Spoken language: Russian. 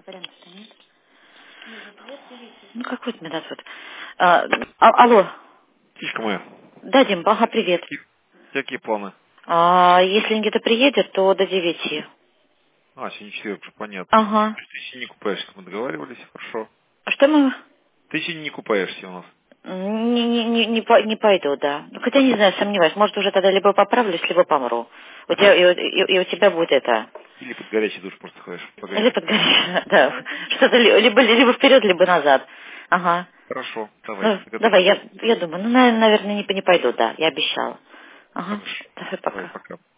Вариантов-то нет. Ну, какой то медот вот. Алло. Птичка моя, Да, Дим, ага, привет. какие планы? Если где-то приедет, то до 9. Сегодня четверг, уже понятно. Ага. Ты сегодня не купаешься, мы договаривались, хорошо. А что мы... Ты сегодня не купаешься у нас. Не пойду, да. Ну, хотя не знаю, сомневаюсь. Может, уже тогда либо поправлюсь, либо помру. У тебя, и у тебя будет это. Или под горячий душ просто ходишь, Или погреться. под горячее, да. Что-то либо вперед, либо назад. Ага. Хорошо, давай, Ну, давай, договорились. я думаю, ну, наверное, не пойду, да, я обещала. Ага. Хорошо, Давай, давай, пока. пока.